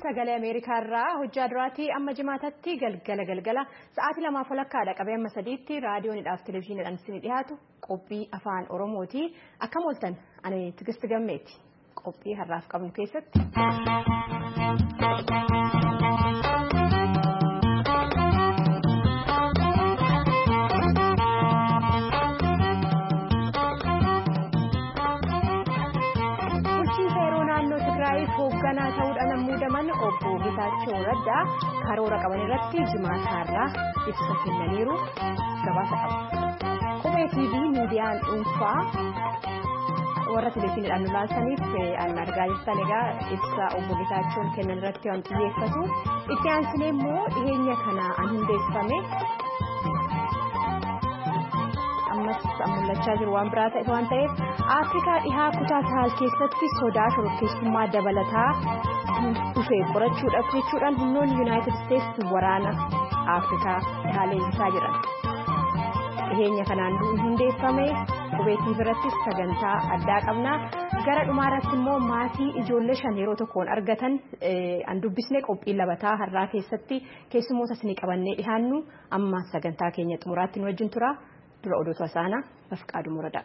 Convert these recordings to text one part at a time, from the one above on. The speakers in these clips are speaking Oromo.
sagalee Ameerikaa irraa hojjaa duraatii amma jimaatatti galgala sa'aatii 2:00 qabee amma 3tti raadiyoonidhaaf televezyiiniidhaan isin dhiyaatu qophii afaan Oromooti. Akkam ooltan ani Tigist Gammeeti. Qophii har'aaf qabnu keessatti hoogganaa ta'uudhaan muudaman obbo Geetaachoo Raddaa karoora qaban irratti jimaataarraa ibsa kennaniiru gabaasa qabu. Qubee TV miidiyaan dhuunfaa warra televezyiiniidhaan nu ilaaltaniif argaa jirtan egaa ibsa obbo Geetaachoon kennan irratti waan xiyyeeffatu itti aansinee immoo dhiyeenya kana hundeeffame ammas mul'achaa jiru waan biraa ta'e waan ta'eef Afrikaa dhihaa kutaa Sahel keessatti sodaa shororkeessummaa dabalataa dhufee qorachuudhaaf jechuudhaan humnoonni Yuunaayitid Isteetsi waraana Afrikaa haaleensaa jiran. Dhiyeenya kanaan hundeeffame qubee TV irratti sagantaa addaa qabna. Gara dhumaarratti immoo maatii ijoollee 5 yeroo tokkoon argatan an dubbisnee qophii labataa har'aa keessatti keessummoota isinii qabannee dhiyaannu amma sagantaa keenya xumuraatti nu wajjin tura. Dura oduu tasaana Bafqaaduu Muradaa.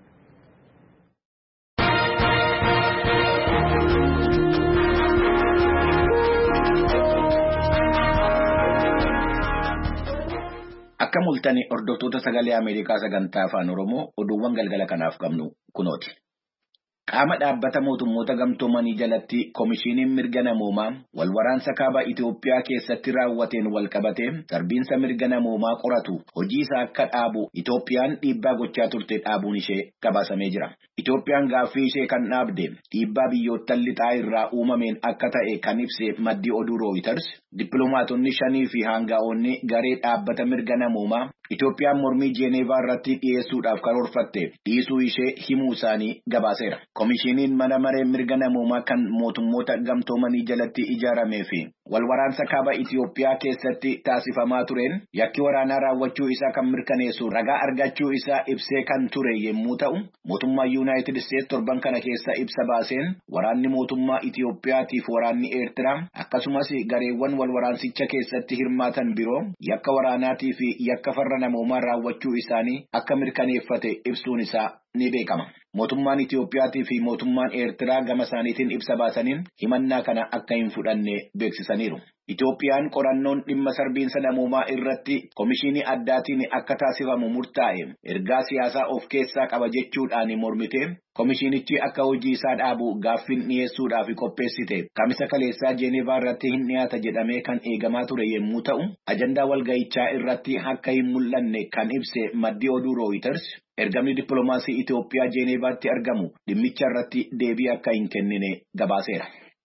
Akka mul'atanii hordoftoota sagalee Ameerikaa sagantaa afaan Oromoo oduuwwan galgala kanaaf qabnu kunooti. Qaama dhaabbata mootummoota gamtoomanii jalatti Komishiiniin mirga namoomaa walwaraansa kaaba Itoophiyaa keessatti raawwateen walqabatee sarbiinsa mirga namoomaa qoratu hojii isaa akka dhaabu Itoophiyaan dhiibbaa gochaa turte dhaabuun ishee gabaasamee jira. Itoophiyaan gaaffii ishee kan dhaabde dhiibbaa biyyoottan lixaa irraa uumameen akka ta'e kan ibse maddi oduu Reuters dippiloomaatonni 5 fi hanga'oonni garee dhaabbata mirga namoomaa Itoophiyaan mormii Jeeneevaa irratti dhiyeessuudhaaf karoorfatte dhiisuu ishee himuu isaanii gabaaseera. Komishiiniin mana maree mirga namoomaa kan mootummoota gamtoomanii jalatti ijaaramee fi walwaraansa kaaba Itoophiyaa keessatti taasifamaa tureen yakki waraanaa raawwachuu isaa kan mirkaneessu ragaa argachuu isaa ibsee kan ture yommuu ta'u mootummaa Yuunaayitid Isteetsi torban kana keessa ibsa baaseen waraanni mootummaa Itoophiyaatiif waraanni Eertiraa akkasumas gareewwan walwaraansicha keessatti hirmaatan biroo yakka waraanaatii fi yakka farra namoomaa raawwachuu isaanii akka mirkaneeffate ibsuun isaa ni beekama. Mootummaan Itoophiyaatii fi mootummaan Eertiraa gama isaaniitiin ibsa baasaniin himannaa kana akka hin fudhanne beeksisaniiru. Itoophiyaan qorannoon dhimma sarbiinsa namoomaa irratti komishinii addaatiin akka taasifamu murtaa'e ergaa siyaasaa of keessaa qaba jechuudhaan mormite komishinichi akka hojii isaa dhaabu gaaffiin dhiyeessuudhaaf qopheessite kamisa kaleessaa Jeeneevaa irratti hin dhiyaata jedhamee kan eegamaa ture yommuu ta'u ajandaa walga'ichaa irratti akka hin mul'anne kan ibse maddi oduu Reuters ergamni dippiloomaasii Itoophiyaa Jeeneevaatti argamu dhimmicha irratti deebii akka hin kennine gabaaseera.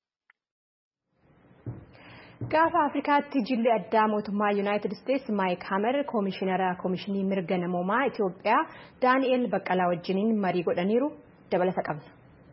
Gaafa Afrikaatti jilli addaa mootummaa Yuunaayitid Isteetsi Maayik Hamer komishinii mirga namoomaa Itoophiyaa Daani'eel Baqqalaa wajjiniin marii godhaniiru dabalata qabna.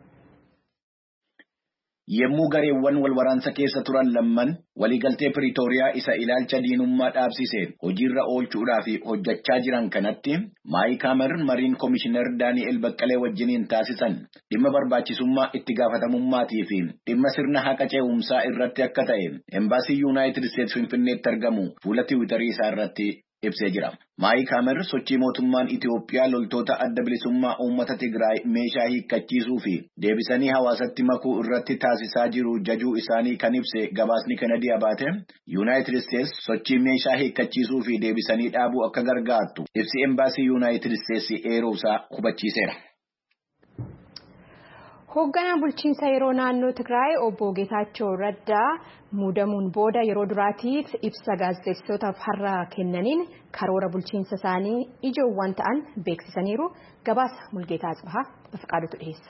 Yemmuu gareewwan walwaraansa keessa turan lamman waliigaltee Piriitooriyaa isa ilaalcha diinummaa dhaabsiseen hojiirra oolchuudhaaf hojjechaa jiran kanatti Maayik Hamer mariin Komishinar Daani'eel Baqqalee wajjiniin taasisan dhimma barbaachisummaa itti gaafatamummaatii fi dhimma sirna haqa ce'umsaa irratti akka ta'e embaasii Yuunaayitid Isteetsi Finfinneetti argamu fuula Tiwiitarii isaa irratti ibsee jira. Maayik Hamer sochii mootummaan Itoophiyaa loltoota adda bilisummaa uummata Tigraay meeshaa hiikkachiisuu fi deebisanii hawaasatti makuu irratti taasisaa jiru jajuu isaanii kan ibse gabaasni Kennedy Abaate Yuunaayitid Isteetsi sochii meeshaa hiikkachiisuu fi deebisanii dhaabuu akka gargaartu ibsi embaasii Yuunaayitid Isteetsi eeruusaa hubachiiseera. Hoogganaan bulchiinsa yeroo naannoo Tigraay obbo Geetaachoo Raddaa muudamuun booda yeroo duraatiif ibsa gaazexeessitootaaf har'a kennaniin karoora bulchiinsa isaanii ijoowwan ta'an beeksisaniiru. Gabaasa Mulgeetaa Asbahaa Bafqaadutu dhiyeessa.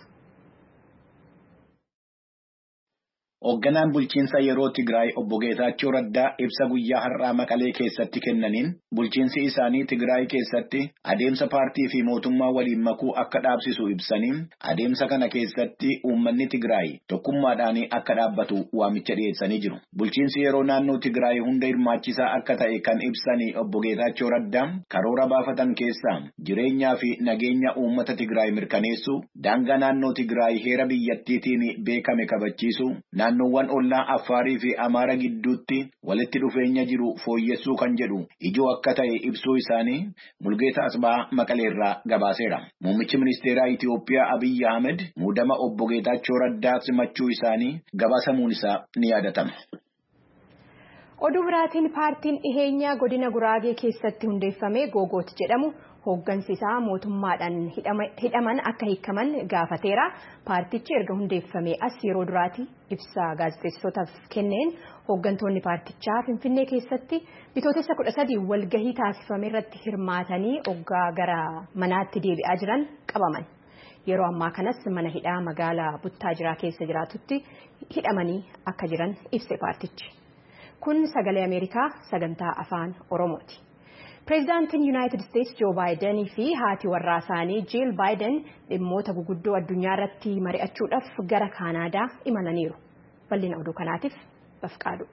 Hoogganaan bulchiinsa yeroo Tigraay obbo Geetaachoo Raddaa ibsa guyyaa har'aa Maqalee keessatti kennaniin bulchiinsi isaanii Tigraay keessatti adeemsa paartii fi mootummaa waliin makuu akka dhaabsisu ibsanii adeemsa kana keessatti uummanni Tigraay tokkummaadhaan akka dhaabbatu waamicha dhiyeessanii jiru. Bulchiinsi yeroo naannoo Tigraay hunda hirmaachisaa akka ta'e kan ibsanii obbo Geetaachoo Raddaa karoora baafatan keessaa jireenyaa fi nageenya uummata Tigraay mirkaneessu, daangaa naannoo Tigraay heera biyyattiitiin beekame kabachiisu, naannoowwan ollaa Affaarii fi Amaara gidduutti walitti dhufeenya jiru fooyyessuu kan jedhu ijoo akka ta'e ibsuu isaanii Mulgeetaa Asbaa Maqaleerraa gabaaseera. Muummichi ministeeraa Itiyoophiyaa Abiyyi Ahmed muudama obbo Geetaachoo Raddaa simachuu isaanii gabaasamuun isaa ni yaadatama. Oduu biraatiin paartiin dhiheenyaa godina Guraagee keessatti hundeeffame Googoot jedhamu hooggansi isaa mootummaadhaan hidhaman akka hiikaman gaafateera. Paartichi erga hundeeffame as yeroo duraati ibsa gaazexeessitootaaf kenneen hooggantoonni paartichaa Finfinnee keessatti bitootessa 13 walgahii taasifame irratti hirmaatanii oggaa gara manaatti deebi'aa jiran qabaman. Yeroo ammaa kanas mana hidhaa magaalaa Buttaajiraa keessa jiraatutti hidhamanii akka jiran ibse paartichi. Kun sagalee Ameerikaa sagantaa afaan Oromooti. Pireezidaantiin Yuunaayitid Isteetsi Joo Baayiden fi haati warraa isaanii Jiil Baayiden dhimmoota guguddoo addunyaa irratti mari'achuudhaaf gara Kaanaadaa imalaniiru. Bal'ina oduu kanaatiif Bafqaadu.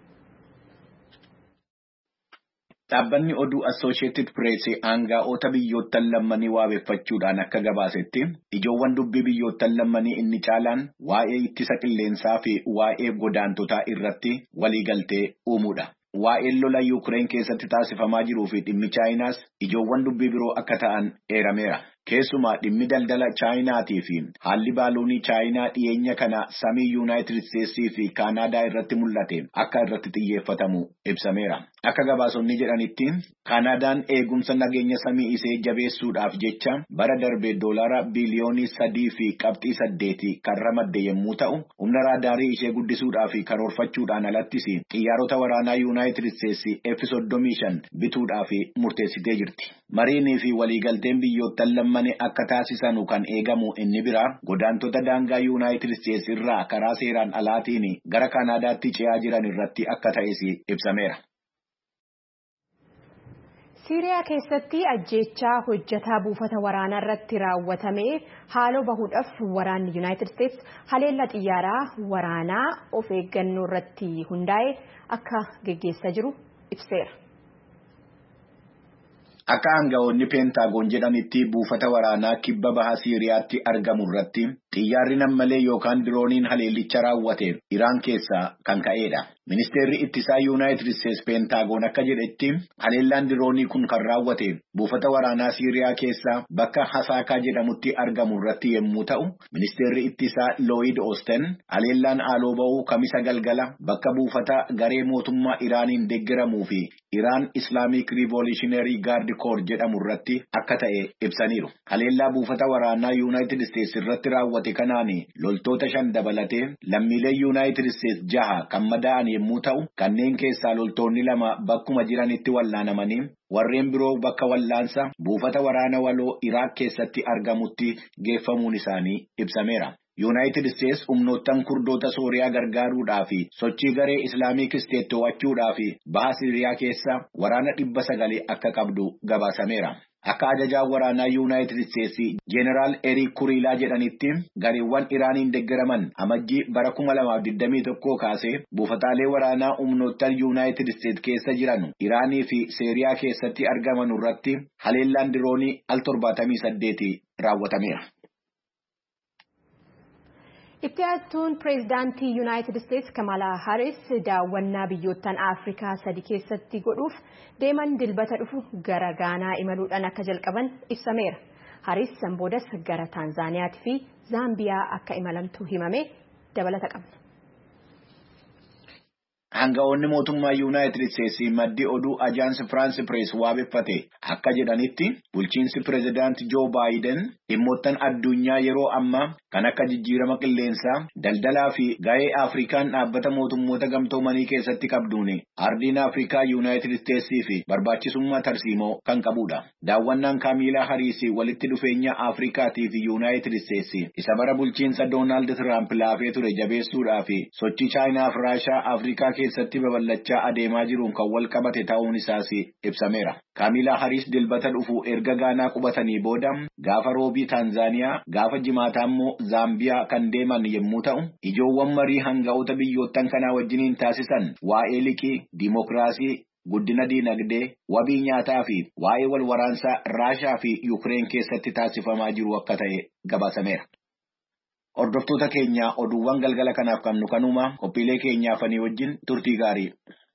Dhaabbanni oduu Associated Press aangaa'ota biyyoottan lammanii waabeffachuudhaan akka gabaasetti ijoowwan dubbii biyyoottan lammanii inni caalaan waa'ee ittisa qilleensaa fi waa'ee godaantotaa irratti waliigaltee uumuudha. Waa'een lola Yuukireen keessatti taasifamaa jiruu fi dhimmi Chaayinaas ijoowwan dubbii biroo akka ta'an eerameera. Keessumaa dhimmi daldala Chaayinaatii fi haalli baaluunii Chaayinaa dhiyeenya kana samii Yuunaayitid Isteetsii fi Kaanaadaa irratti mul'ate akka irratti xiyyeeffatamu ibsameera. Akka gabaasonni jedhanitti Kaanaadaan eegumsa nageenya samii isee jabeessuudhaaf jecha bara darbee doolaara biliyoonii 3.8 kan ramadde yommuu ta'u, humna raadaarii ishee guddisuudhaaf karoorfachuudhaan alattis xiyyaarota waraanaa Yuunaayitid Isteetsii F-35 bituudhaaf murteessitee jirti. Mariinii fi waliigalteen biyyoottan lammanii akka taasisanu kan eegamu inni biraa godaantota daangaa Yuunaayitid Isteetsi irraa karaa seeraan alaatiin gara Kaanaadaatti ce'aa jiran irratti akka ta'es ibsameera. Siiriyaa keessatti ajjeechaa hojjetaa buufata waraanaa irratti raawwatame haaloo bahuudhaaf waraanni Yuunaayitid Isteetsi haleellaa xiyyaaraa waraanaa of eeggannoo irratti hundaa'e akka geggeessaa jiru ibseera. Akka aangawoonni Peentaagoon jedhanitti buufata waraanaa kibba baha Siiriyaatti argamu irratti xiyyaarri nammalee yookaan dirooniin haleellicha raawwate Iraan keessaa kan ka'edha. Ministeerri ittisaa Yuunaayitid Isteetsi Peentaagoon akka jedhetti haleellaan diroonii kun kan raawwate buufata waraanaa Siiriyaa keessaa bakka Hasaakaa jedhamutti argamu irratti yommuu ta'u, ministeerri ittisaa Looyid Oosten haleellaan haaloo bahuu kamisa galgala bakka buufata garee mootummaa Iraaniin deeggaramuu fi Iraan Islaamic Revolutionary Guard Corps jedhamu irratti akka ta'e ibsaniiru. Haleellaa buufata waraanaa Yuunaayitid Isteetsi irratti raawwate kanaan loltoota 5 dabalatee lammiilee Yuunaayitid Isteetsi 6 kan madaa'an yommuu ta'u, kanneen keessaa loltoonni 2 bakkuma jiranitti wallaanamanii warreen biroo bakka wallaansa buufata waraana waloo Iraaq keessatti argamutti geeffamuun isaanii ibsameera. Yuunaayitid Isteetsi humnoottan kurdoota Sooriyaa gargaaruudhaa fi sochii garee Islaamiik Isteet to'achuudhaa fi baha Siiriyaa keessa waraana 900 akka qabdu gabaasameera. Akka ajajaan waraanaa Yuunaayitid Isteetsi Jeneraal Eriik Kuriilaa jedhanitti gareewwan Iraaniin deeggaraman amajjii bara 2021 kaasee buufataalee waraanaa humnoottan Yuunaayitid Isteetsi keessa jiran Iraanii fi Siiriyaa keessatti argaman irratti haleellaan diroonii al 78 raawwatameera. Itti aantuun pireezidaantii Yuunaayitid Isteetsi Kamaalaa Haaris daawwannaa biyyoottan Afrikaa 3 keessatti godhuuf deeman dilbata dhufu gara Gaanaa imaluudhaan akka jalqaban ibsameera. Haaris san boodas gara Taanzaaniyaatii fi Zaambiyaa akka imalamtu himame dabalata qabna. Aangawoonni mootummaa Yuunaayitid Isteetsi maddii oduu Ajaansi Firaansi Pirees waabeffate akka jedhanitti bulchiinsi pireezidaantii Joo Baayiden dhimmoottan addunyaa yeroo ammaa kan akka jijjiirama qilleensaa, daldalaa fi ga'ee Afrikaan dhaabbata mootummoota gamtoomanii keessatti qabduun ardiin Afrikaa Yuunaayitid Isteetsii fi barbaachisummaa tarsiimoo kan qabudha. Daawwannaan Kaamilaa Hariis walitti dhufeenya Afrikaatii fi Yuunaayitid Isteetsi isa bara bulchiinsa Doonaald Tiraamp laafee ture jabeessuudhaa fi sochii Chaayinaa fi Raashaa Afrikaa keessatti babal'achaa adeemaa jiruun kan wal qabate ta'uun isaas ibsameera. Kaamilaa Hariis dilbata dhufu erga Gaanaa qubatanii booda gaafa roobii Taanzaaniyaa gaafa jimaataa immoo Zaambiyaa kan deeman yommuu ta'u, ijoowwan marii hanga'oota biyyoottan kanaa wajjiniin taasisan waa'ee liqii, diimokiraasii, guddina diinagdee, wabii nyaataa fi waa'ee wal waraansaa Raashaa fi Yuukireen keessatti taasifamaa jiru akka ta'e gabaasameera. Hordoftoota keenya oduuwwan galgala kanaaf qabnu kanuma qophiilee keenyaafanii wajjin turtii gaarii.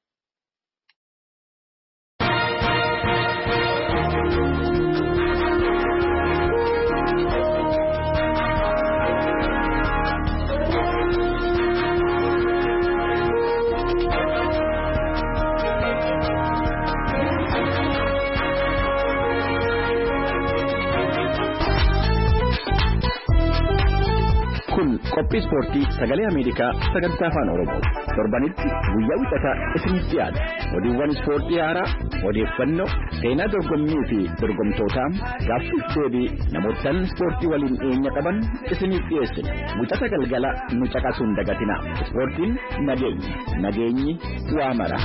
Qophii ispoortii sagalee Ameerikaa sagantaa afaan Oromoo torbanitti guyyaa wixataa isiniif dhiyaata. Oduuwwan ispoortii haaraa, odeeffannoo, seenaa dorgommii fi dorgomtootaa, gaaffiif deebii namoottan ispoortii waliin dhiyeenya qaban isiniif dhiyeessina. Wixata galgala nu caqasuun dagatina. Ispoortiin nageenya, nageenyi waa mara.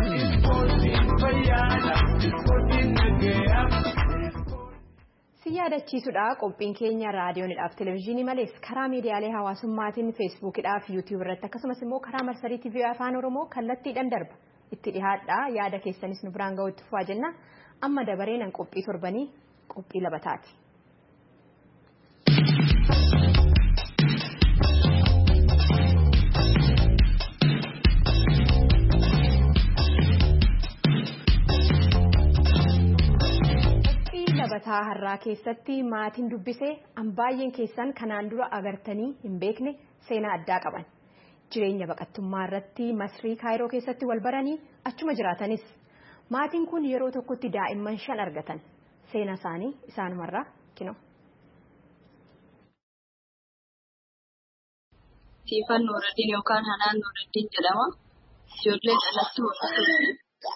Si yaadachiisudha qophiin keenya raadiyoonidhaaf televezyiinii malees karaa miidiyaalee hawaasummaatiin feesbuukidhaaf yuutiyuub irratti akkasumas immoo karaa marsarii tiivii afaan oromoo kallattiidhaan darba itti dhihaadha yaada keessanis nu biraan ga'uutti fufaa jenna amma dabareenan qophii torbanii qophii labataati. Labataa har'aa keessatti maatiin dubbisee baay'een keessan kanaan dura agartanii hin beekne seenaa addaa qaban jireenya baqattummaa irratti Masrii Kaayiroo keessatti wal baranii achuma jiraatanis maatiin kun yeroo tokkotti daa'imman 5 argatan seenaa isaanii isaanumarraa kinoo. Siifan Nuuraddiin yookaan Hanaan Nuuraddiin jedhama. Ijoollee dhalattuu hordofuu.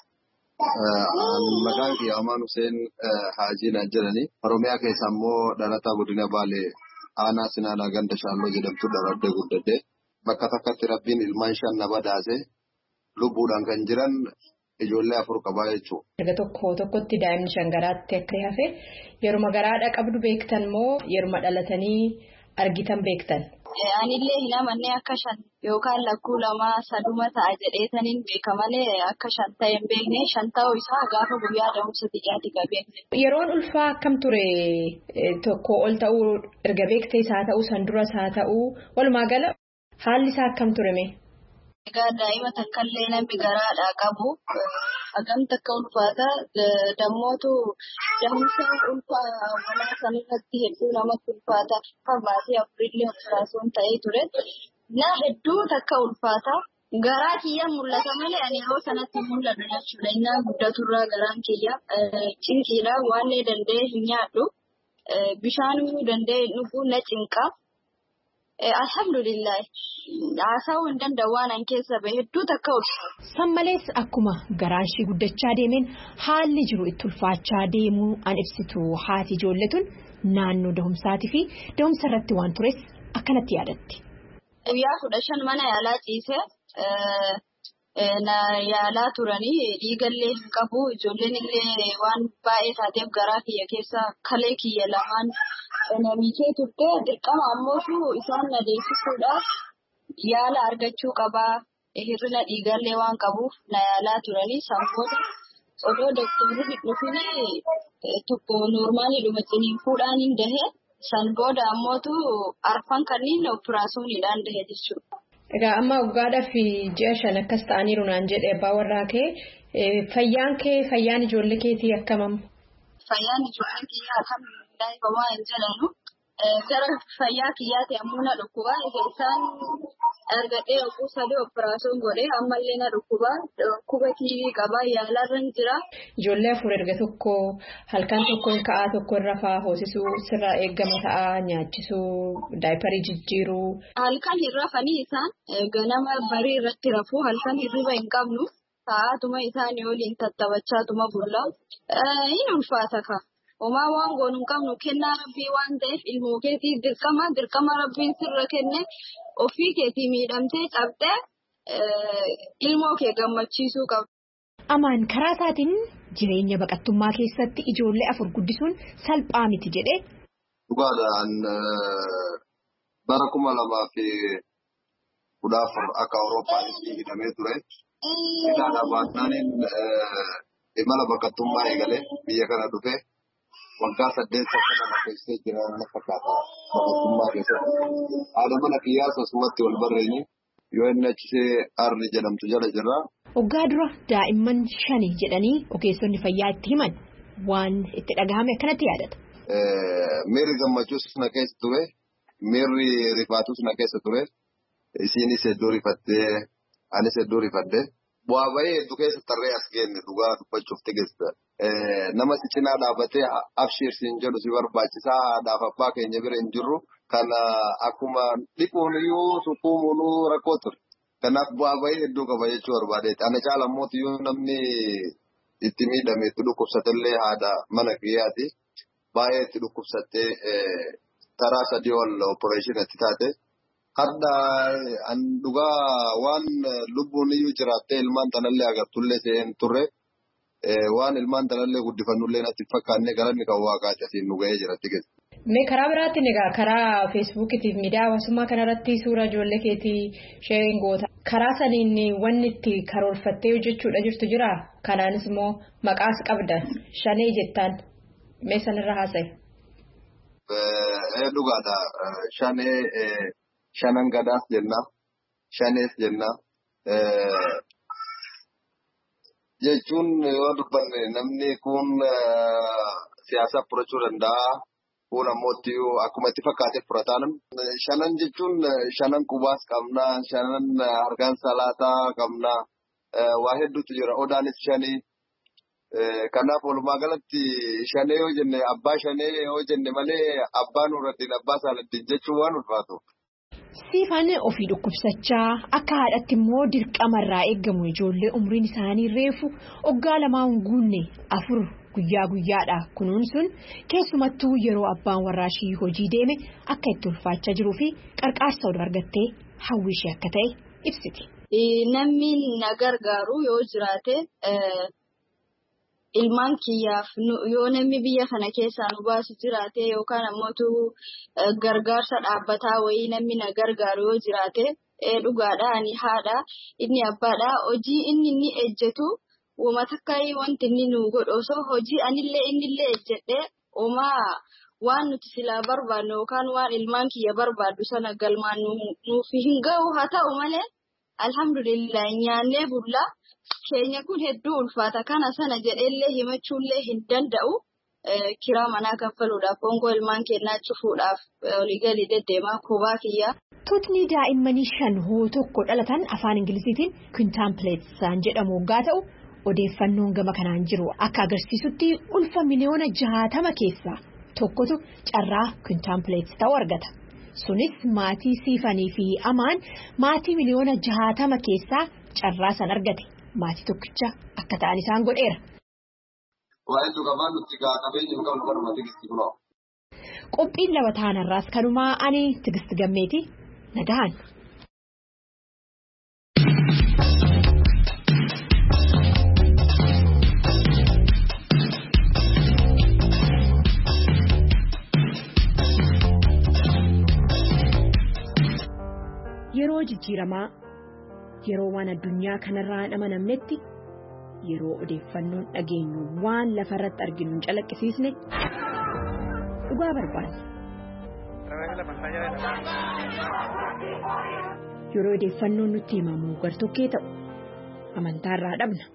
Maqaan kiyya Amaan Hussein Haajii jedhanii Oromiyaa keessa immoo dhalataa godina Baalee aanaa Sinaanaa ganda Shaalloo jedhamtu dhaladhee guddadhee bakka takkatti rabbiin ilmaan 5 na badaase lubbuudhaan kan jiran ijoollee 4 qabaa jechuudha. Erga tokkotti daa'imni 5 garaatti akka hafe yeruma garaadha qabdu beektan moo yeruma dhalatanii argitan beektan? Anillee hin amanne akka 5 yookaan lakkuu 2 3 ta'a jedheetaniin beeka malee akka 5 ta'e hin beekne 5 ta'uu isaa gaafa guyyaa da'umsa xiyyaati qabeenne. Yeroon ulfaa akkam ture tokko ol ta'uu erga beektee isaa ta'uu san duras haa ta'uu walumaa gala haalli isaa akkam ture mee? Egaa daa'ima takkaallee namni garaadhaa qabu hagam takka ulfaata dammootu da'umsa ulfaa walaa sanarratti hedduu namatti ulfaata baatee afurillee ulfaasuun ta'ee ture na hedduu takka ulfaata garaa kiyya mul'ata malee ani yeroo sanatti mul'atu jechuudha innaan guddaturraa garaan kiyya cinqiidha waan danda'e hin nyaadhu bishaanuu danda'e dhuguu na cinqa. Alhamdulillah haasawuu hin danda'u waan an keessa bahe hedduu takka ulfaata. San malees akkuma garaan ishii guddachaa deemeen haalli jiru itti ulfaachaa deemuu an ibsitu haati ijoolletun naannoo da'umsaatii fi da'umsa irratti waan tures akkanatti yaadatti. Guyyaa 15 mana yaalaa ciisee na yaalaa turanii dhiigallee hin qabu ijoolleen illee waan baay'ee taateef garaa kiyya keessa kalee kiyya lamaan namichee turte dirqama ammoo isaan na deessisuudhaaf yaala argachuu qabaa hir'ina dhiigallee waan qabuuf na yaalaa turanii sanboota odoo doktorri hin dhufin tokko noormaaliidhuma ciniinfuudhaan hin dahe san booda ammootu arfan kanniin operaasiyooniidhaan dahe jechuudha. Egaa amma waggaadhaaf ji'a 5 akkas ta'aniiru naan jedhe abbaa warraa kee fayyaan ijoollee keetii akkamam? Fayyaan ijoollee kiyyaa alhamdulillah bamaa hin jedhanu gara fayyaa kiyyaati ammoo na dhukkubaa isaan argadhee oguu 3 operaasiyoon godhee ammallee na dhukkuba kiyyaa qabaa yaalarra hin jira. Ijoollee 4 erga tokko halkan tokko hin ka'aa tokko irra fa'aa hoosisuu sirraa eeggama ta'aa nyaachisuu daayiparii jijjiiruu. Halkan hin rafanii isaan ganama barii irratti rafuu halkan hirriba hin qabnu sa'aatuma isaanii waliin tattabachaatuma bullaa hin ulfaata ka. Homaa waan goonu hin qabnu kennaa rabbii waan ta'eef ilmoo keetii dirqama rabbiin sirra kenne ofii keetii miidhamtee cabxee ilmoo kee gammachiisuu qabdu. Amaan karaa isaatiin jireenya baqattummaa keessatti ijoollee 4 guddisuun salphaa miti jedhee. Dhugaadhaan bara 2014 akka Awuroopaatti hidhamee ture. Hidhaadhaa baatnaan imala baqattummaa eegalee biyya kana dhufe waggaa 8 akka nama keessee jiran na fakkaata mootummaa keessatti. Haadha mana qiyyaasa asumatti wal barreeni yoo inni achisee arri jedhamtu jala jirra. Waggaa dura daa'imman 5 jedhanii ogeessonni fayyaa itti himan waan itti dhagahame akkanatti yaadata. Miirri gammachuus na keessa ture. Miirri rifaatus na keessa ture. Isiinis hedduu rifattee anis hedduu rifadde. Bu'aa bahee hedduu keessa tarree as geenne dhugaa dubbachuuf tigeessa. Nama si cinaa dhaabatee abshiirsiin jedhu si barbaachisaa haadhaaf abbaa keenya bira hin jirru kana akkuma dhiquun iyyuu sukkuumuun rakkoo ture. Kanaaf bu'aa bahee hedduu qaba jechuu barbaadeeti. Ana caala mootii yoo namni itti miidhame itti dhukkubsatellee haadha mana qiyyaati. Baay'ee itti dhukkubsattee taraa 3 ol opereeshinatti taate. Hadda dhugaa waan lubbuun iyyuu jiraattee ilmaan tanallee agartullee seen turre waan ilmaan tanallee guddifannullee natti fakkaannee galanni kan waaqaati asiin nu ga'ee jiratti keessa. Mee karaa biraatiin egaa karaa feesbuukiitiif miidiyaa hawaasummaa kanarratti suura ijoollee keetii sheerin goota. Karaa saniin wanni itti karoorfattee hojjechuudha jirtu jira. Kanaanis immoo maqaas qabda. Shanee jettaan. Mee sanirra haasa'e. Dhugaadha. Shanee shanan gadaas jenna. Shanees jenna. Jechuun yoo dubbanne namni kun siyaasa furachuu danda'a. Kun ammoo akkuma itti fakkaatee furataan. Shanan jechuun shanan qubaas qabna. Shanan harkaan salaataa qabna. Waa hedduutu jira. Odaanis shanii. Kanaaf walumaa galatti shanee yoo jenne abbaa shanee yoo jenne malee abbaa Nuuraddiin abbaa Saaladdiin jechuun waan ulfaatu. Siifaan ofii dhukkubsachaa akka haadhatti immoo dirqamarraa eegamu ijoollee umriin isaanii reefu waggaa 2 guunne 4 guyyaa guyyaadha kunuunsuun keessumattuu yeroo abbaan warraashii hojii deeme akka itti ulfaachaa jiruu fi qarqaarsa oduu argattee hawwishee akka ta'e ibsiti. Namni na gargaaru yoo jiraate ilmaan kiyyaaf yoo namni biyya kana keessaa nu baasu jiraate yookaan ammoo gargaarsa dhaabbataa wayii namni na gargaaru yoo jiraate dhugaadha ani haadha inni abbaadha hojii inni ejjetu wama takkaayii wanti inni nu godhu osoo hojii anillee innillee ejjedhee omaa waan nuti silaa barbaadnu yookaan waan ilmaan kiyya barbaaddu sana galmaan nuuf hin ga'u haa ta'u malee alhamdulillah nyaannee bullaa. Keenya kun hedduu ulfaata kana sana jedheellee himachuullee hin danda'u kiraa manaa kaffaluudhaaf hongoo ilmaan kennaa cufuudhaaf waliigalii deddeemaa kubaa kiyyaa. Tuutni daa'immanii 5 hoo tokko dhalatan afaan Ingiliziitiin quintuplets jedhamu waggaa ta'u odeeffannoon gama kanaan jiru akka agarsiisutti ulfa miliyoona 60 keessaa tokkotu carraa quintuplets ta'uu argata. Sunis maatii siifanii fi amaan maatii miliyoona 60 keessaa carraa san argate. Maatii tokkicha akka ta'an isaan godheera. Qophiin lama ta'anarraas kanumaa ani Tigisti Gammeeti nagahan. Yeroo jijjiiramaa. Yeroo waan addunyaa kanarraa hin amanamnetti yeroo odeeffannoon dhageenyu waan lafarratti arginu hin calaqqisiisne dhugaa barbaanna. Yeroo odeeffannoon nutti himamu gartokkee ta'u amantaarraa dhabna.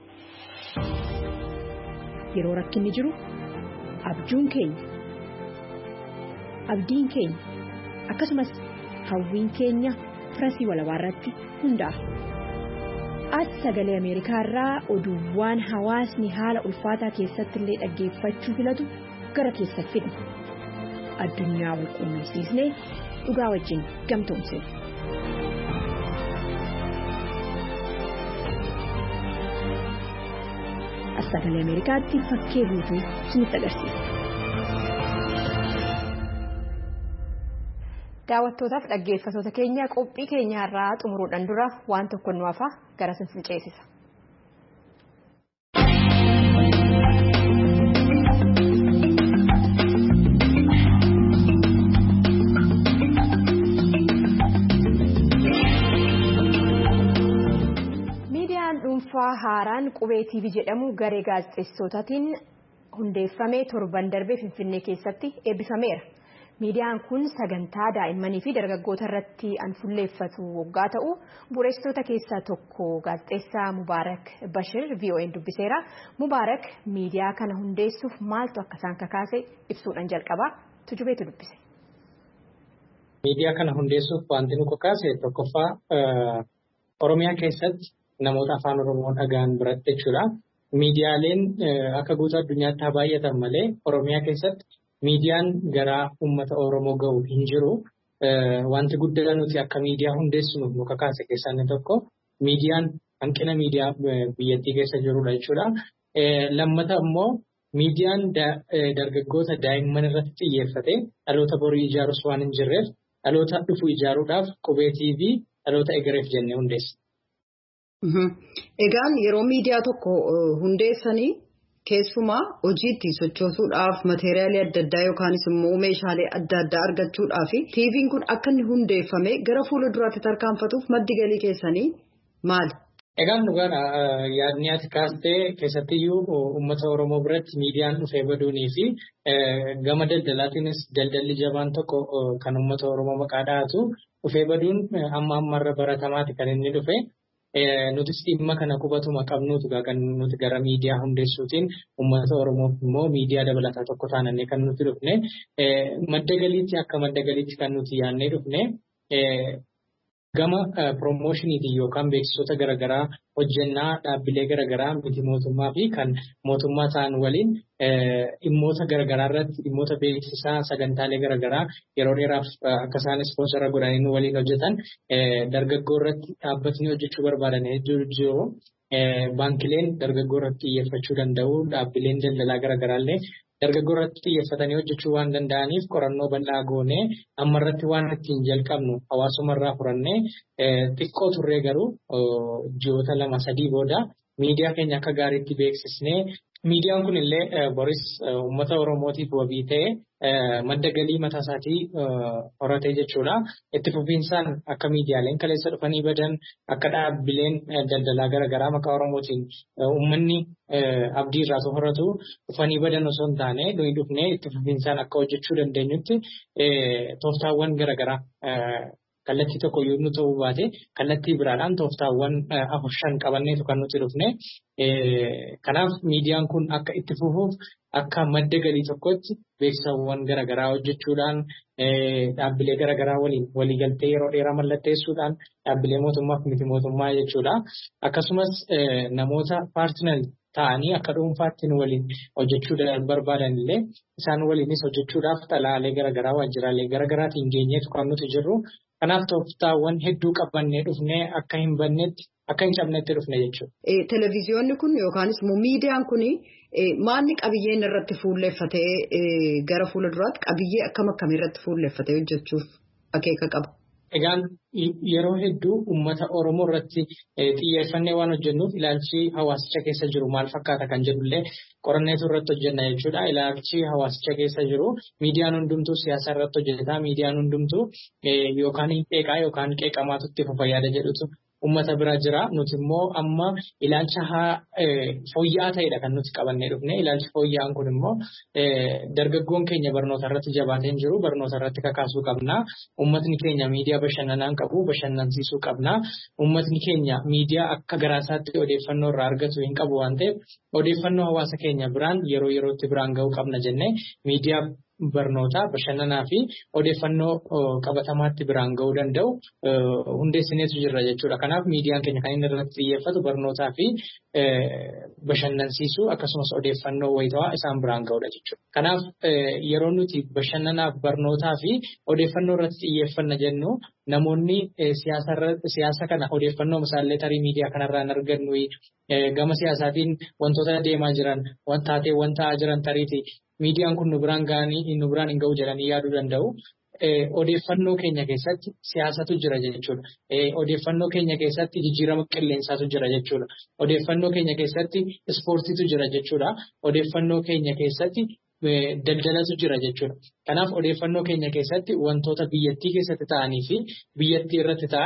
Yeroo rakkinni jiru abjuun keenya abdiin keenya akkasumas hawwiin keenya firasii walabaarratti hundaa'a. As sagalee Ameerikaa irraa oduuwwan hawaasni haala ulfaataa keessatti illee dhaggeeffachuu filatu gara keessatti fidna. Addunyaa wal quunnamsiisnee dhugaa wajjin gamtoomsina. As sagalee Ameerikaatti fakkee guutuu isinitti agarsiisa. Daawwattootaaf dhaggeeffattoota keenya qophii keenyaarraa xumuruudhaan dura waan tokko nu hafa gara sin ceesisa. Miidiyaan dhuunfaa haaraan qubee TV jedhamu garee gaazexeessitootatiin hundeeffamee torban darbee Finfinnee keessatti eebbifameera. Miidiyaan kun sagantaa daa'immanii fi dargaggoota irratti fuulleeffatu waggaa ta'u bu'uureessitoota keessaa tokko gaazexeessaa Mubaarak Bashir VOA'n dubbiseera. Mubaarak miidiyaa kana hundeessuuf maaltu akka isaan kakaase ibsuudhaan jalqaba tujubeetu dubbise. Miidiyaa kana hundeessuuf wanti nu kakaase tokkoffaa Oromiyaa keessatti namoota afaan Oromoo dhaga'an biratti jechuudha. Miidiyaaleen akka guutuu addunyaatti haa baay'atan malee Oromiyaa keessatti miidiyaan gara uummata Oromoo ga'u hin jiru. Wanti guddaan nuti akka miidiyaa hundeessuuf nu kakaase keessaa inni tokko miidiyaan hanqina miidiyaa biyyattii keessa jirudha jechuudha. Lammata immoo miidiyaan dargaggoota daa'imman irratti xiyyeeffate dhaloota borii ijaarus waan hin jirreef dhaloota dhufu ijaaruudhaaf qubee TV dhaloota egereef jennee hundeessa. Egaan yeroo miidiyaa tokko hundeessanii keessumaa hojiitti sochoosuudhaaf mateeriyaalii adda addaa yookaanis immoo meeshaalee adda addaa argachuudhaaf TV'n kun akka inni hundeeffame gara fuula duraatti tarkaanfatuuf maddi galii keessanii maali? Egaan dhugaan yaadni ati kaastee keessattiyyuu uummata Oromoo biratti miidiyaan dhufee baduunii fi gama daldalaatiinis daldalli jabaan tokko kan uummata Oromoo maqaa dhahatu dhufee baduun ammarra baratamaati kan inni dhufe. Nutis dhimma kana qubatuma qabnuutu kan nuti gara miidiyaa hundeessuutiin uummata Oromoof immoo miidiyaa dabalataa tokko taanannee kan nuti dhufne madda galiitti akka madda galiitti kan nuti yaannee dhufne gama promoshiniitiin yookaan beeksisoota garaagaraa hojjennaa dhaabbilee garaagaraa miti mootummaa fi kan mootummaa ta'an waliin dhimmoota garaagaraa irratti dhimmoota beeksisaa sagantaalee garaagaraa yeroo dheeraaf akka isaan ispoonsara godhanii waliin hojjetan dargaggoo irratti dhaabbatni hojjechuu barbaadan hedduu jiru. Baankileen dargaggoo irratti xiyyeeffachuu danda'u dhaabbileen daldalaa garaagaraallee dargaggoo irratti xiyyeeffatanii hojjechuu waan danda'aniif qorannoo bal'aa goonee ammarratti waan ittiin jalqabnu hawaasumarraa furannee xiqqoo turree garuu ji'oota 2-3 booda miidiyaa keenya akka gaariitti beeksisnee miidiyaan kun illee Boris uummata Oromootiif wabii ta'ee madda galii mataa isaatii horatee jechuudha. Itti fufiinsaan akka miidiyaaleen kaleessa dhufanii badan akka dhaabbileen daldalaa garaagaraa maqaa Oromootiin uummanni abdii irraa horatu dhufanii badan osoo hin taane nuyi dhufnee itti fufiinsaan akka hojjechuu dandeenyutti tooftaawwan garaagaraa kallattii tokko yoo nu ta'uu baate kallattii biraadhaan tooftaawwan 4-5 qabanneetu kan nuti dhufne. Kanaaf miidiyaan kun akka itti fufuuf akka madda galii tokkotti beeksisawwan garaagaraa hojjechuudhaan dhaabbilee garaagaraa waliin waliigaltee yeroo dheeraa mallatteessuudhaan dhaabbilee mootummaa fi miti mootummaa jechuudha. Akkasumas namoota paartinarii ta'anii akka dhuunfaatti waliin hojjechuu barbaadan illee isaan waliinis hojjechuudhaaf xalaalee garaagaraa waajjiraalee garaagaraatiin geenyeetu kan nuti jirru. Kanaaf tooftaawwan hedduu qabannee dhufnee akka hin bannetti akka hin cabnetti dhufne jechuudha. Televiziyoonni kun yookaanis immoo miidiyaan kun maalni qabiyyeen irratti fuulleeffatee gara fuula duraatti qabiyyee akkamii irratti fuulleeffatee hojjechuuf akeeka qaba? Egaan yeroo hedduu uummata Oromoo irratti xiyyeeffannee waan hojjennuuf ilaalchi hawaasicha keessa jiru maal fakkaata kan jedhullee qoranneetu irratti hojjenna jechuudha. Ilaalchi hawaasicha keessa jiru miidiyaan hundumtuu siyaasa irratti hojjeta. Miidiyaan hundumtuu yookaan qeeqaa yookaan qeeqamaatu itti fufa yaada jedhutu uummata bira jira. Nuti immoo amma ilaalcha fooyya'aa ta'edha kan nuti qabannee dhufne. Ilaalchi fooyya'aan kun immoo dargaggoon keenya barnoota irratti jabaatee jiru. Barnoota irratti kakaasuu qabna. Uummatni keenya miidiyaa bashannanaan qabu. Bashannansiisuu qabna. Uummatni keenya miidiyaa akka garaasaatti odeeffannoo irraa argatu hin qabu waan ta'eef odeeffannoo hawaasa keenya biraan yeroo yerootti biraan ga'uu qabna jennee miidiyaa barnootaa bashannanaa fi odeeffannoo qabatamaatti biraan ga'uu danda'u hundeessineetu jirra jechuudha. Kanaaf miidiyaan keenya kan inni irratti xiyyeeffatu barnootaa fi bashannansiisuu akkasumas odeeffannoo wayitawaa isaan biraan ga'uudha jechuudha. Kanaaf yeroo nuti bashannanaaf barnootaa fi odeeffannoo irratti xiyyeeffanna jennu namoonni siyaasa kana odeeffannoo misaallee tarii miidiyaa kanarraa hin argannu gama siyaasaatiin wantoota deemaa jiran taateewwan ta'aa jiran tariiti miidiyaan kun nu biraan hin ga'u jedhanii yaaduu danda'u. Odeeffannoo keenya keessatti siyaasatu jira jechuudha. Odeeffannoo keenya keessatti jijjiirama qilleensaatu jira jechuudha. Odeeffannoo keenya keessatti ispoortiitu jira jechuudha. Odeeffannoo keenya keessatti daldalatu jira jechuudha. Kanaaf odeeffannoo keenya keessatti wantoota biyyattii keessatti ta'anii fi biyyattii irratti ta'an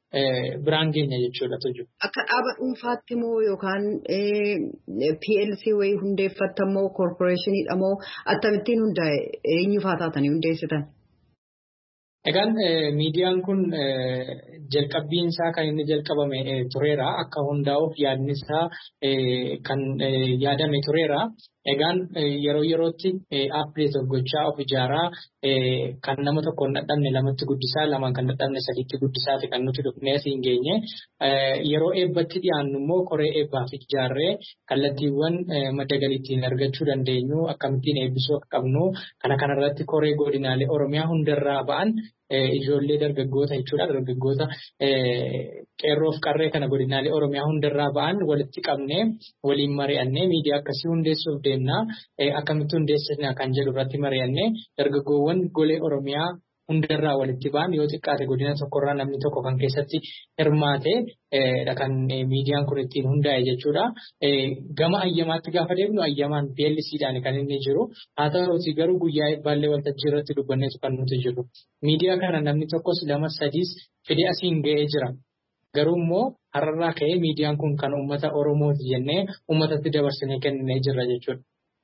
biraan geenya jechuudha tuju. Akka dhaaba dhuunfaatti moo yookaan PLC wayii hundeeffattamoo koorporeeshiniidha moo akkamittiin hundaa'e eenyufaa taatanii hundeessitan? Egaan miidiyaan kun jalqabbiin isaa kan inni jalqabame tureera akka hundaa'uuf yaadni isaa kan yaadame tureera. Egaan yeroo yerootti update gochaa of ijaaraa kan nama tokko hin dadhabne lamatti guddisaa lamaan kan dadhabne sadiitti guddisaa fi kan nuti dhufnee asiin geenye yeroo eebbatti dhiyaannu immoo koree eebbaaf ijaarree kallattiiwwan madda galii ittiin argachuu dandeenyu akkamittiin eebbisuu akka qabnu kana kanarratti koree godinaalee Oromiyaa hundarraa ba'an ijoollee dargaggoota jechuudha dargaggoota qeerroof qarree kana godinaalee Oromiyaa hundarraa ba'an walitti qabnee waliin mari'annee miidiyaa akkasii hundeessuuf deemnaa akkamitti hundeessina kan jedhu irratti mari'annee dargaggoowwan golee Oromiyaa hundarraa walitti ba'an yoo xiqqaate godina tokkorraa namni tokko kan keessatti hirmaate kan miidiyaan kun ittiin hundaa'e jechuudha. Gama ayyamaatti gaafa deemnu ayyamaan PLCdhaan kan inni jiru haa ta'uutii garuu guyyaa eebbaallee waltajjii irratti dubbanneetu kan nuti jiru. Miidiyaa kana namni tokkos lama sadiis fedhii asiin ga'ee jira. Garuu immoo har'arraa ka'ee miidiyaan kun kan uummata Oromooti jennee uummatatti dabarsinee kenninee jirra jechuudha.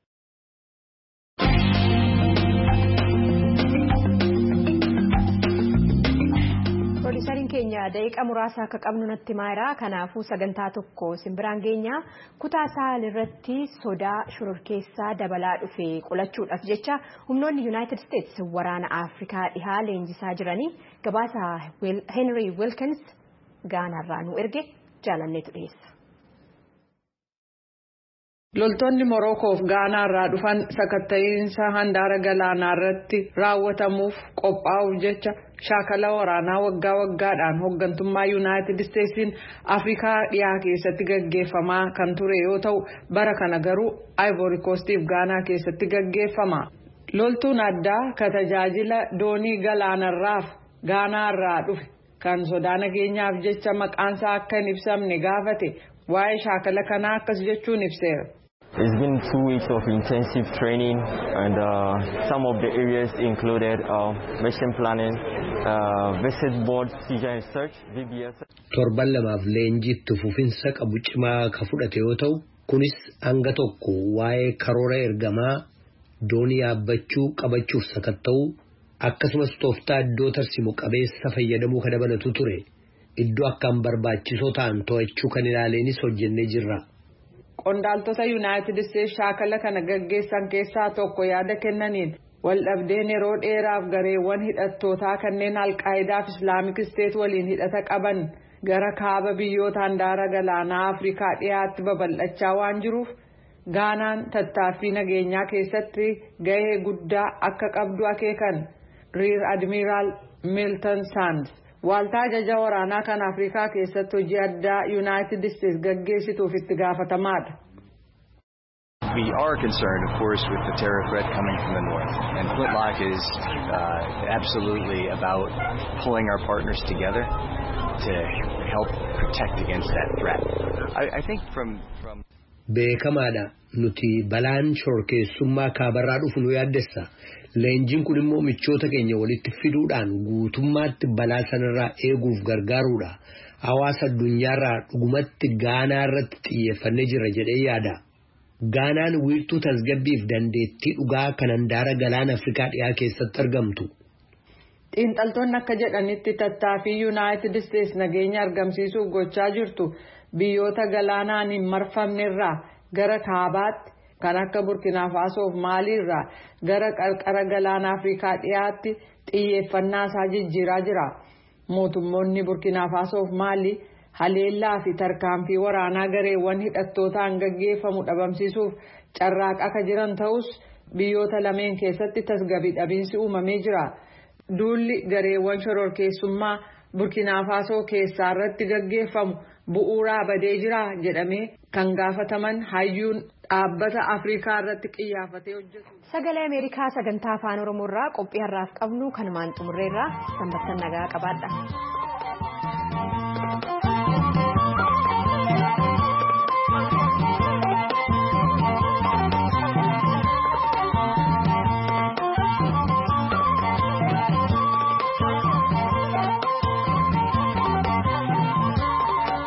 Pooliisariin keenya daqiiqaa muraasa akka qabnu natti himeera. Kanaafuu sagantaa tokko simbiraan keenya kutaa saal irratti sodaa shororkeessaa dabalaa dhufe qolachuudhaaf jecha humnoonni United States waraana Afrikaa dhihaa leenjisaa jiranii gabaasa Henry Wilkins Gaanaarraa nu erge jaalanneetu dhiyeessa. Loltoonni Morokoof Gaanaarraa dhufan sakatta'iinsa handaara galaanaa irratti raawwatamuuf qophaa'uuf jecha shaakala waraanaa waggaa waggaadhaan hooggantummaa United Statesiin Afrikaa dhiyaa keessatti gaggeeffamaa kan ture yoo ta'u bara kana garuu Ivory Coastiif Gaanaa keessatti gaggeeffama. Loltuun addaa ka tajaajila doonii galaanarraaf Gaanaarraa dhufe kan sodaa nageenyaaf jecha maqaansaa akka hin ibsamne gaafate waa'ee shaakala kanaa akkas jechuun ibseera. It's been 2 weeks of intensive training and some of the areas included mission planning, visit board, seizure and search, VBS. Torban lamaaf leenjiitti fufinsa qabu cimaa ka fudhate yoo ta'u kunis hanga tokko waa'ee karoora ergamaa doonii yaabbachuu qabachuuf sakatta'uu akkasumas tooftaa iddoo tarsimu qabeessa fayyadamuu kan dabalatu ture. Iddoo akkaan barbaachisoo ta'an to'achuu kan ilaaleenis hojjennee jirra. Qondaaltota United States shaakala kana gaggeessan keessaa tokko yaada kennaniin waldhabdeen yeroo dheeraaf gareewwan hidhattootaa kanneen Alqaayidaa fi Islaamic State waliin hidhata qaban gara kaaba biyyoota handaara galaanaa Afrikaa dhiyaatti babal'achaa waan jiruuf Gaanaan tattaaffii nageenyaa keessatti gahee guddaa akka qabdu akeekan. Rear Admiral Milton Sands Waaltaa ajaja waraanaa kan Afrikaa keessatti hojii addaa United States gaggeessituuf itti gaafatamaadha. We are concerned, of course, with the terror threat coming from the north, and Flintlock is absolutely about pulling our partners together to help protect against that threat. I think from beekamaadha nuti balaan shororkeessummaa kaabarraa dhufu nu yaaddessa. Leenjiin kun immoo michoota keenya walitti fiduudhaan guutummaatti balaa sanarraa eeguuf gargaaruudha. Hawaasa addunyaarraa dhugumatti Gaanaa irratti xiyyeeffannee jira jedhee yaada. Gaanaan wiirtuu tasgabbiif dandeettii dhugaa kan handaara galaana Afrikaa dhiyaa keessatti argamtu. Xiinxaltoonni akka jedhanitti tattaaffii United States nageenya argamsiisuuf gochaa jirtu biyyoota galaanaan hin marfamnerraa gara kaabaatti kan akka Burkina Faso fi Maalii irraa gara qarqara galaana Afrikaa dhiyaatti xiyyeeffannaa isaa jijjiiraa jira. Mootummoonni Burkina Faso fi Maalii haleellaa fi tarkaanfii waraanaa gareewwan hidhattootaan gaggeeffamu dhabamsiisuuf carraaqaa akka jiran ta'us biyyoota lameen keessatti tasgabbii dhabiinsi uumamee jira. Duulli gareewwan shororkeessummaa Burkina Faso keessaa irratti gaggeeffamu bu'uuraa badee jira jedhamee kan gaafataman hayyuun dhaabbata Afrikaa irratti xiyyeeffatee hojjetu. Sagalee Ameerikaa sagantaa afaan Oromoo irraa qophii har'aaf qabnu kanumaan xumurreerra sanbattan nagaa qabaadha.